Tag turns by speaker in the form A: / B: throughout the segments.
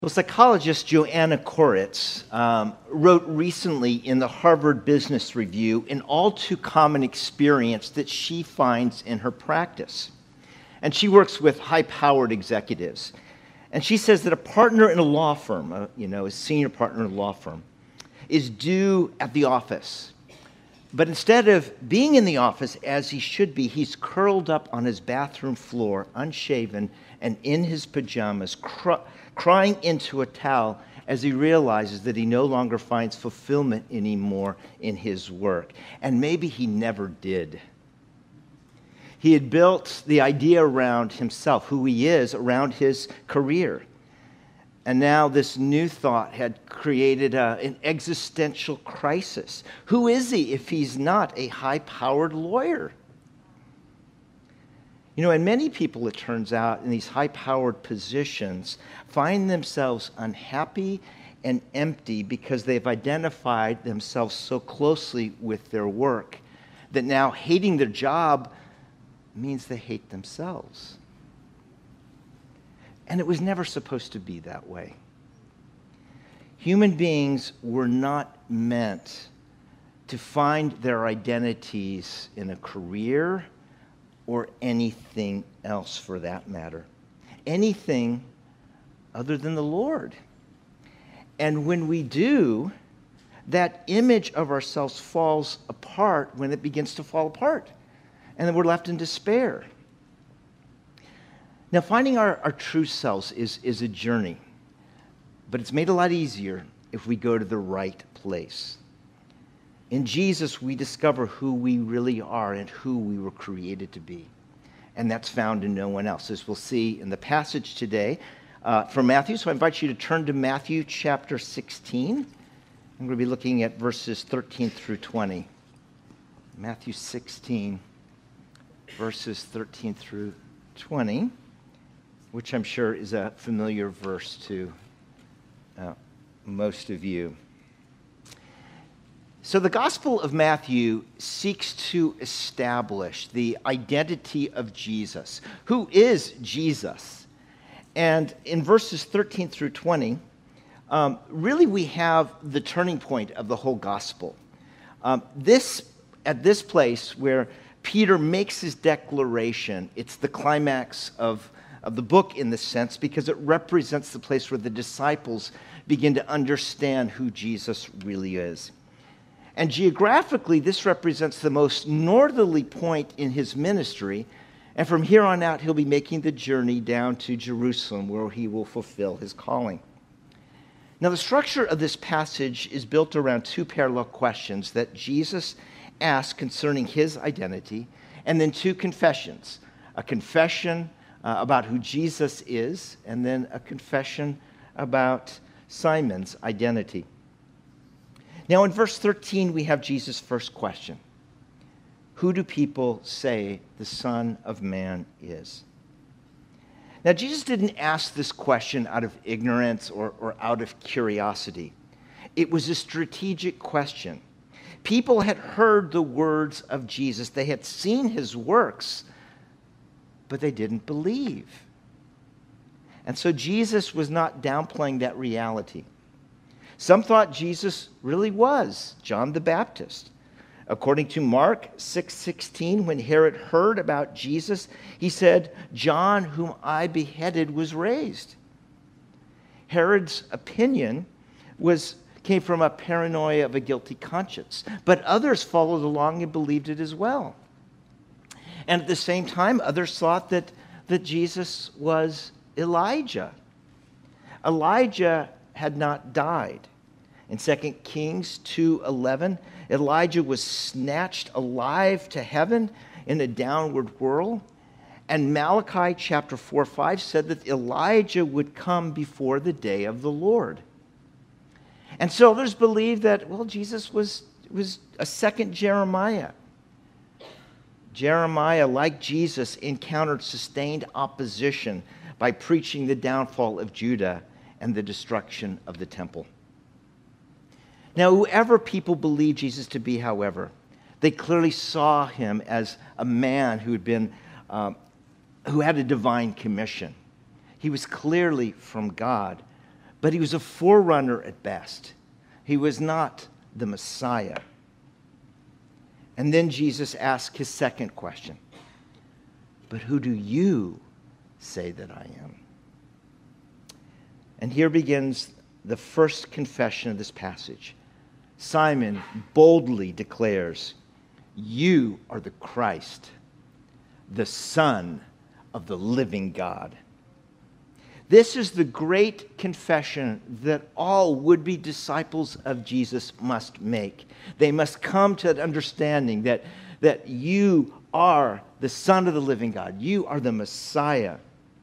A: Well, psychologist Joanna Koritz wrote recently in the Harvard Business Review an all too common experience that she finds in her practice. And she works with high-powered executives. And she says that a partner in a law firm, a senior partner in a law firm, is due at the office. But instead of being in the office as he should be, he's curled up on his bathroom floor, unshaven, and in his pajamas, crying into a towel as he realizes that he no longer finds fulfillment anymore in his work. And maybe he never did. He had built the idea around himself, who he is, around his career. And now this new thought had created an existential crisis. Who is he if he's not a high-powered lawyer? And many people, it turns out, in these high-powered positions find themselves unhappy and empty because they've identified themselves so closely with their work that now hating their job means they hate themselves. And it was never supposed to be that way. Human beings were not meant to find their identities in a career or anything else for that matter. Anything other than the Lord. And when we do, that image of ourselves falls apart when it begins to fall apart. And then we're left in despair. Now, finding our true selves is a journey, but it's made a lot easier if we go to the right place. In Jesus, we discover who we really are and who we were created to be. And that's found in no one else, as we'll see in the passage today from Matthew. So I invite you to turn to Matthew chapter 16. I'm going to be looking at verses 13 through 20. Matthew 16, verses 13 through 20, which I'm sure is a familiar verse to most of you. So the Gospel of Matthew seeks to establish the identity of Jesus. Who is Jesus? And in verses 13 through 20, really we have the turning point of the whole Gospel. At this place where Peter makes his declaration, it's the climax of the book in this sense because it represents the place where the disciples begin to understand who Jesus really is. And geographically, this represents the most northerly point in his ministry. And from here on out, he'll be making the journey down to Jerusalem, where he will fulfill his calling. Now, the structure of this passage is built around two parallel questions that Jesus asked concerning his identity, and then two confessions. A confession about who Jesus is, and then a confession about Simon's identity. Now, in verse 13, we have Jesus' first question. Who do people say the Son of Man is? Now, Jesus didn't ask this question out of ignorance or out of curiosity. It was a strategic question. People had heard the words of Jesus. They had seen his works, but they didn't believe. And so Jesus was not downplaying that reality. Some thought Jesus really was John the Baptist. According to Mark 6:16, when Herod heard about Jesus, he said, "John, whom I beheaded, was raised." Herod's opinion came from a paranoia of a guilty conscience, but others followed along and believed it as well. And at the same time, others thought that Jesus was Elijah. Elijah had not died. In 2 Kings 2:11, Elijah was snatched alive to heaven in a downward whirl. And Malachi chapter 4:5 said that Elijah would come before the day of the Lord. And so others believed that, Jesus was a second Jeremiah. Jeremiah, like Jesus, encountered sustained opposition by preaching the downfall of Judah and the destruction of the temple. Now, whoever people believed Jesus to be, however, they clearly saw him as a man who had a divine commission. He was clearly from God, but he was a forerunner at best. He was not the Messiah. And then Jesus asked his second question, but who do you say that I am? And here begins the first confession of this passage. Simon boldly declares, you are the Christ, the Son of the living God. This is the great confession that all would-be disciples of Jesus must make. They must come to that understanding that you are the Son of the living God. You are the Messiah.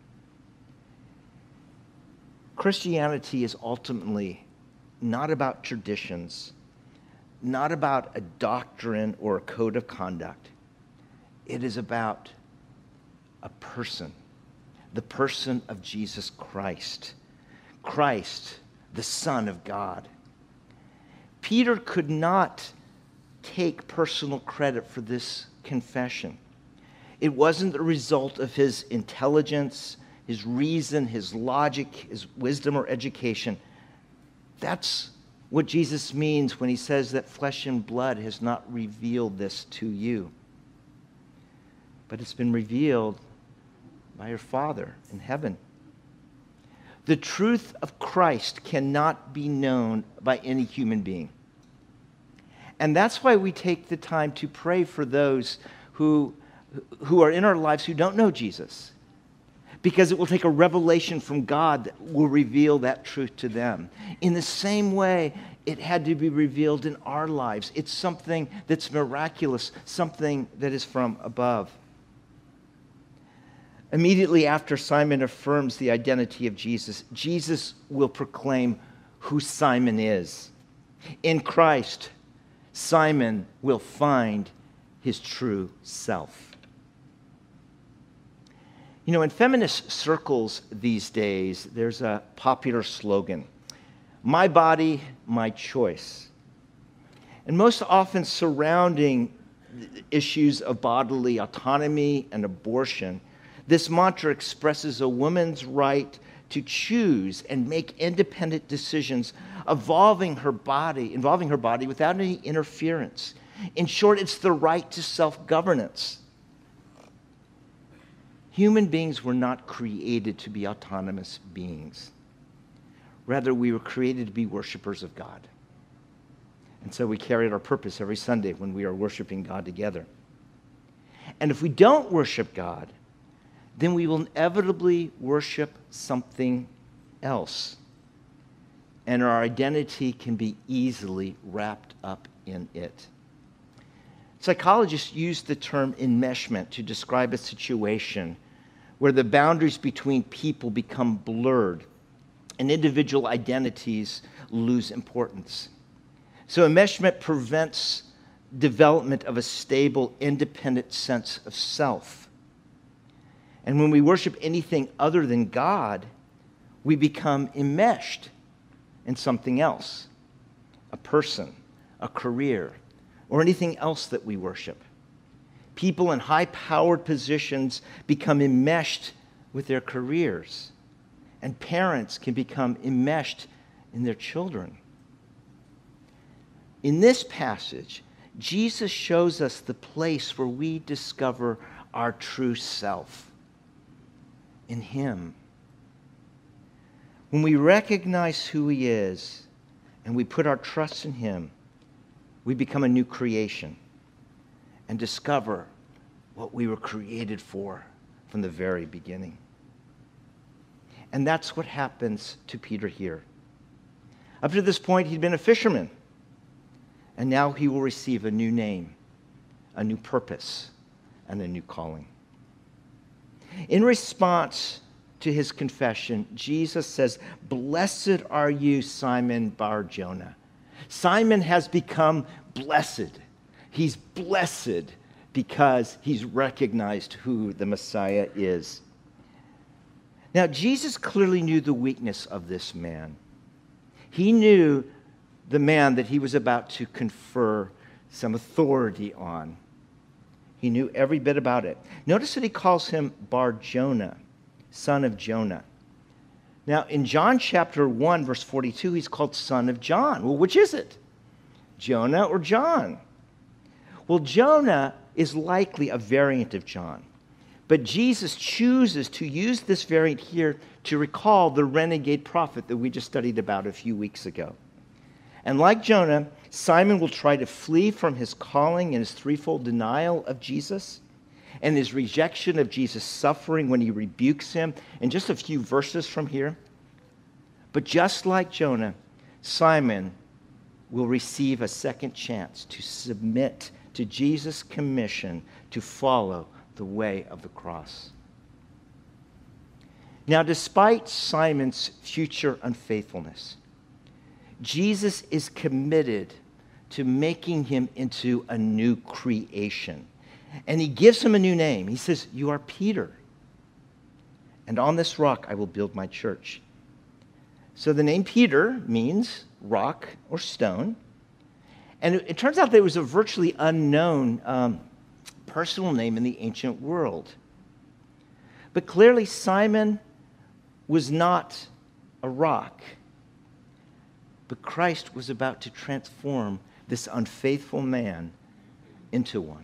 A: Christianity is ultimately not about traditions, not about a doctrine or a code of conduct. It is about a person, the person of Jesus Christ. Christ, the Son of God. Peter could not take personal credit for this confession. It wasn't the result of his intelligence, his reason, his logic, his wisdom or education. That's what Jesus means when he says that flesh and blood has not revealed this to you. But it's been revealed by your Father in heaven. The truth of Christ cannot be known by any human being. And that's why we take the time to pray for those who are in our lives who don't know Jesus. Because it will take a revelation from God that will reveal that truth to them. In the same way, it had to be revealed in our lives. It's something that's miraculous, something that is from above. Immediately after Simon affirms the identity of Jesus, Jesus will proclaim who Simon is. In Christ, Simon will find his true self. You know, in feminist circles these days, there's a popular slogan, my body, my choice. And most often surrounding issues of bodily autonomy and abortion, this mantra expresses a woman's right to choose and make independent decisions involving her body without any interference. In short, it's the right to self-governance. Human beings were not created to be autonomous beings. Rather, we were created to be worshipers of God. And so we carry out our purpose every Sunday when we are worshiping God together. And if we don't worship God, then we will inevitably worship something else. And our identity can be easily wrapped up in it. Psychologists use the term enmeshment to describe a situation where the boundaries between people become blurred and individual identities lose importance. So enmeshment prevents development of a stable, independent sense of self. And when we worship anything other than God, we become enmeshed in something else, a person, a career, or anything else that we worship. People in high-powered positions become enmeshed with their careers, and parents can become enmeshed in their children. In this passage, Jesus shows us the place where we discover our true self in Him. When we recognize who He is and we put our trust in Him, we become a new creation and discover what we were created for from the very beginning. And that's what happens to Peter here. Up to this point, he'd been a fisherman. And now he will receive a new name, a new purpose, and a new calling. In response to his confession, Jesus says, "Blessed are you, Simon Bar-Jonah." Simon has become blessed. He's blessed because he's recognized who the Messiah is. Now, Jesus clearly knew the weakness of this man. He knew the man that he was about to confer some authority on. He knew every bit about it. Notice that he calls him Bar-Jonah, son of Jonah. Now, in John chapter 1, verse 42, he's called son of John. Well, which is it? Jonah or John? Well, Jonah is likely a variant of John. But Jesus chooses to use this variant here to recall the renegade prophet that we just studied about a few weeks ago. And like Jonah, Simon will try to flee from his calling and his threefold denial of Jesus and his rejection of Jesus' suffering when he rebukes him in just a few verses from here. But just like Jonah, Simon will receive a second chance to submit to Jesus' commission to follow the way of the cross. Now, despite Simon's future unfaithfulness, Jesus is committed to making him into a new creation. And he gives him a new name. He says, "You are Peter, and on this rock I will build my church." So the name Peter means rock or stone. And it turns out that it was a virtually unknown personal name in the ancient world. But clearly Simon was not a rock. But Christ was about to transform this unfaithful man into one.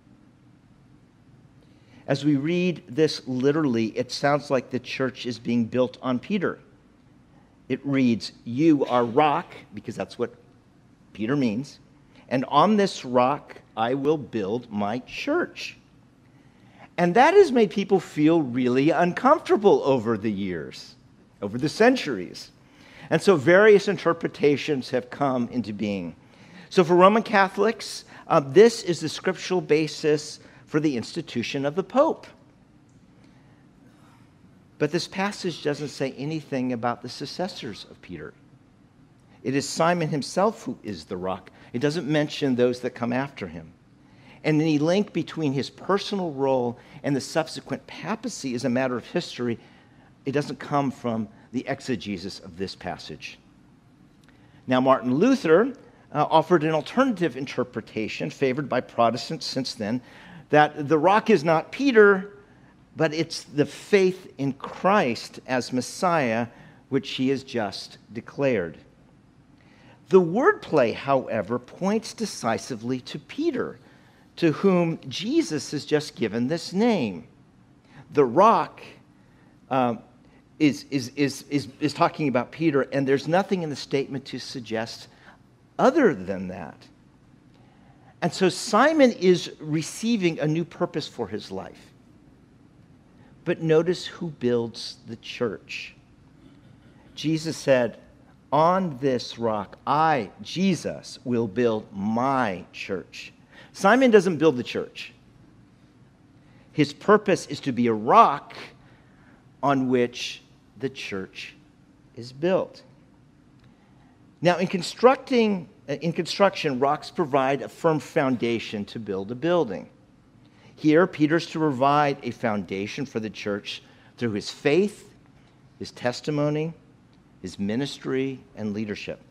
A: As we read this literally, it sounds like the church is being built on Peter. It reads, "You are rock," because that's what Peter means, "and on this rock I will build my church." And that has made people feel really uncomfortable over the years, over the centuries. And so various interpretations have come into being. So for Roman Catholics, this is the scriptural basis for the institution of the Pope. But this passage doesn't say anything about the successors of Peter. It is Simon himself who is the rock. It doesn't mention those that come after him. And any link between his personal role and the subsequent papacy is a matter of history. It doesn't come from the exegesis of this passage. Now, Martin Luther offered an alternative interpretation favored by Protestants since then, that the rock is not Peter, but it's the faith in Christ as Messiah, which he has just declared. The wordplay, however, points decisively to Peter, to whom Jesus has just given this name. The rock is talking about Peter, and there's nothing in the statement to suggest other than that. And so Simon is receiving a new purpose for his life. But notice who builds the church. Jesus said, "On this rock, I, Jesus, will build my church." Simon doesn't build the church. His purpose is to be a rock on which the church is built. Now, in construction, rocks provide a firm foundation to build a building. Here, Peter's to provide a foundation for the church through his faith, his testimony, his ministry, and leadership.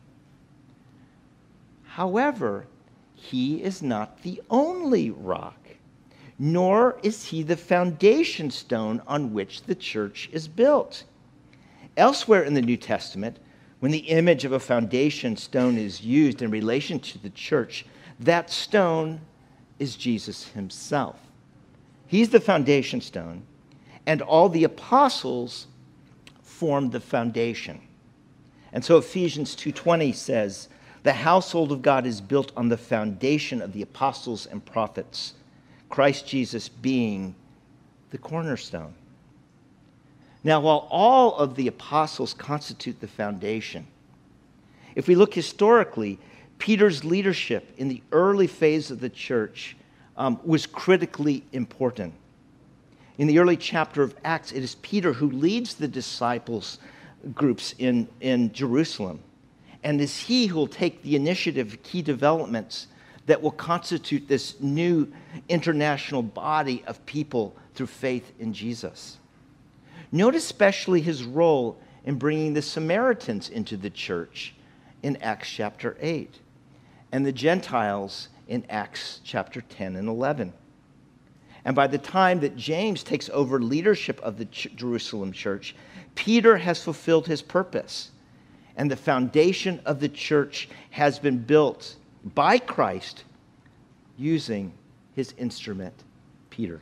A: However, he is not the only rock, nor is he the foundation stone on which the church is built. Elsewhere in the New Testament, when the image of a foundation stone is used in relation to the church, that stone is Jesus himself. He's the foundation stone, and all the apostles formed the foundation. And so Ephesians 2:20 says, "The household of God is built on the foundation of the apostles and prophets, Christ Jesus being the cornerstone." Now, while all of the apostles constitute the foundation, if we look historically, Peter's leadership in the early phase of the church was critically important. In the early chapter of Acts, it is Peter who leads the disciples groups in Jerusalem. And it's he who will take the initiative, key developments that will constitute this new international body of people through faith in Jesus. Note especially his role in bringing the Samaritans into the church in Acts chapter 8 and the Gentiles in Acts chapter 10 and 11. And by the time that James takes over leadership of the Jerusalem church, Peter has fulfilled his purpose, and the foundation of the church has been built by Christ using his instrument, Peter.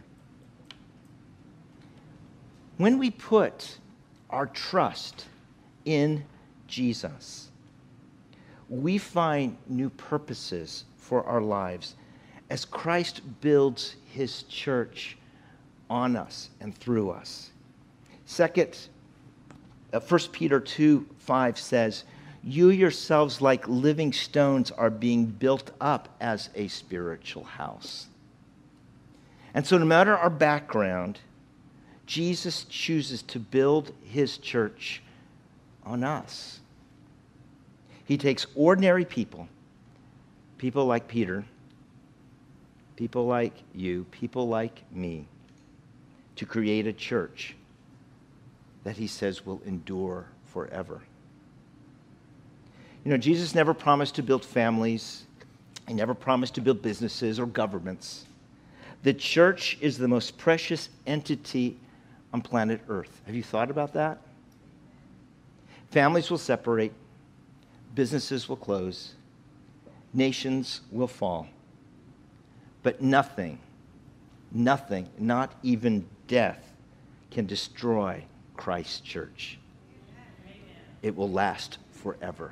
A: When we put our trust in Jesus, we find new purposes for our lives as Christ builds his church on us and through us. Second, 1 Peter 2:5 says, "You yourselves, like living stones, are being built up as a spiritual house." And so no matter our background, Jesus chooses to build his church on us. He takes ordinary people, people like Peter, people like you, people like me, to create a church that he says will endure forever. You know, Jesus never promised to build families. He never promised to build businesses or governments. The church is the most precious entity on planet Earth. Have you thought about that? Families will separate. Businesses will close. Nations will fall. But nothing, not even death, can destroy Christ's church. It will last forever.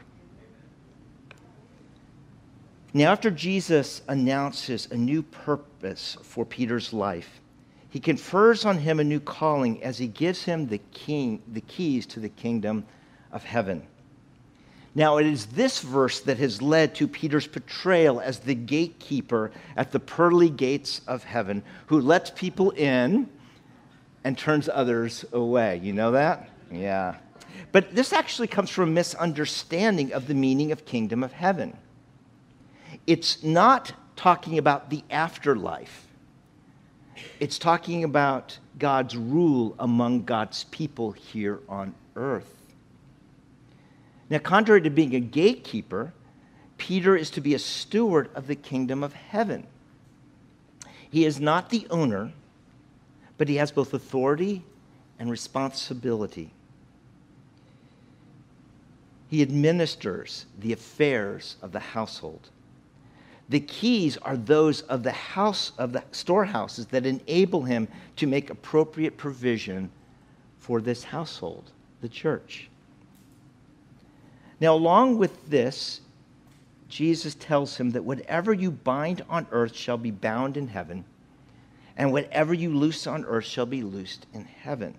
A: Now, after Jesus announces a new purpose for Peter's life, he confers on him a new calling as he gives him the keys to the kingdom of heaven. Now, it is this verse that has led to Peter's portrayal as the gatekeeper at the pearly gates of heaven, who lets people in and turns others away. You know that? Yeah. But this actually comes from a misunderstanding of the meaning of kingdom of heaven. It's not talking about the afterlife. It's talking about God's rule among God's people here on earth. Now, contrary to being a gatekeeper, Peter is to be a steward of the kingdom of heaven. He is not the owner, but he has both authority and responsibility. He administers the affairs of the household. The keys are those of the storehouses that enable him to make appropriate provision for this household, the church. Now, along with this, Jesus tells him that whatever you bind on earth shall be bound in heaven, and whatever you loose on earth shall be loosed in heaven.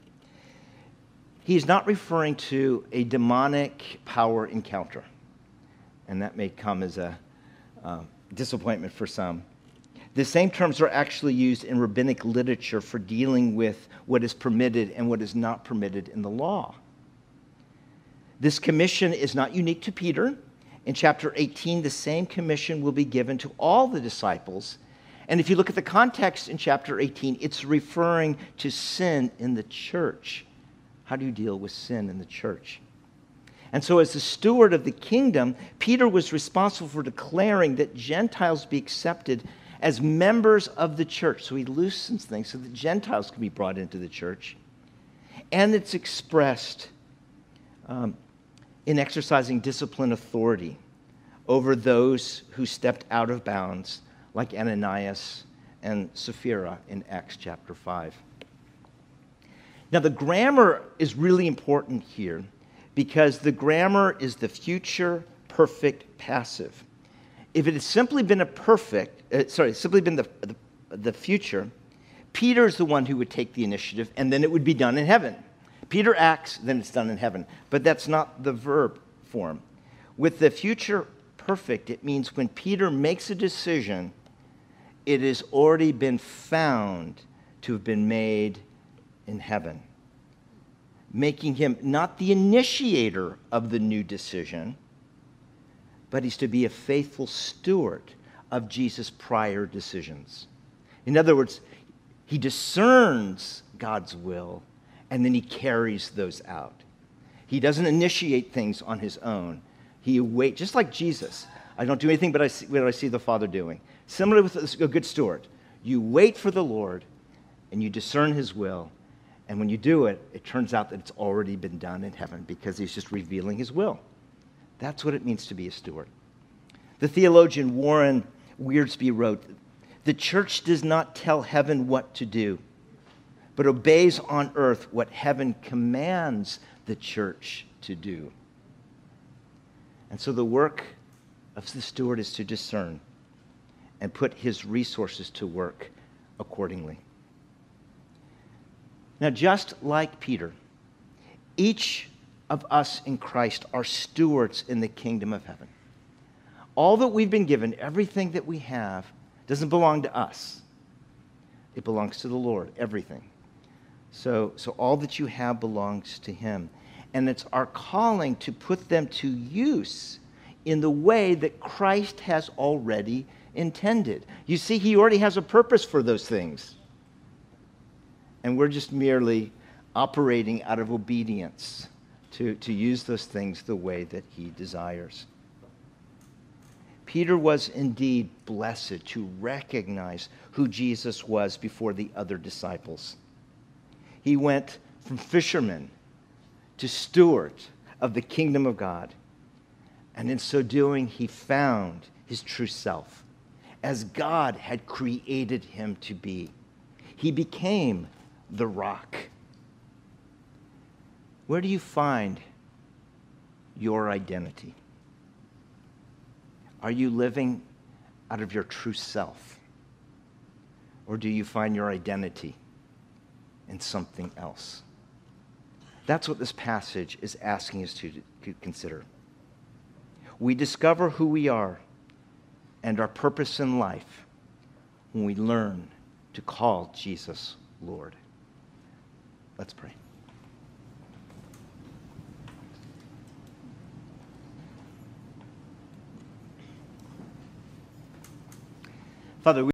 A: He is not referring to a demonic power encounter, and that may come as a disappointment for some. The same terms are actually used in rabbinic literature for dealing with what is permitted and what is not permitted in the law. This commission is not unique to Peter. In chapter 18, the same commission will be given to all the disciples. And if you look at the context in chapter 18, it's referring to sin in the church. How do you deal with sin in the church? And so as the steward of the kingdom, Peter was responsible for declaring that Gentiles be accepted as members of the church. So he loosens things so that Gentiles can be brought into the church. And it's expressed in exercising discipline authority over those who stepped out of bounds, like Ananias and Sapphira in Acts chapter 5. Now, the grammar is really important here because the grammar is the future perfect passive. If it had simply been the future, Peter's the one who would take the initiative, and then it would be done in heaven. Peter acts, then it's done in heaven. But that's not the verb form. With the future perfect, it means when Peter makes a decision, it has already been found to have been made in heaven, making him not the initiator of the new decision, but he's to be a faithful steward of Jesus' prior decisions. In other words, he discerns God's will, and then he carries those out. He doesn't initiate things on his own. He waits, just like Jesus. I don't do anything but what I see the Father doing. Similarly with a good steward. You wait for the Lord, and you discern his will, And when you do it, it turns out that it's already been done in heaven because he's just revealing his will. That's what it means to be a steward. The theologian Warren Wiersbe wrote, "The church does not tell heaven what to do, but obeys on earth what heaven commands the church to do." And so the work of the steward is to discern and put his resources to work accordingly. Now, just like Peter, each of us in Christ are stewards in the kingdom of heaven. All that we've been given, everything that we have, doesn't belong to us. It belongs to the Lord, everything. So all that you have belongs to him. And it's our calling to put them to use in the way that Christ has already intended. You see, he already has a purpose for those things. And we're just merely operating out of obedience to use those things the way that he desires. Peter was indeed blessed to recognize who Jesus was before the other disciples. He went from fisherman to steward of the kingdom of God. And in so doing, he found his true self, as God had created him to be. He became the rock. Where do you find your identity? Are you living out of your true self? Or do you find your identity in something else? That's what this passage is asking us to consider. We discover who we are and our purpose in life when we learn to call Jesus Lord. Let's pray. Father,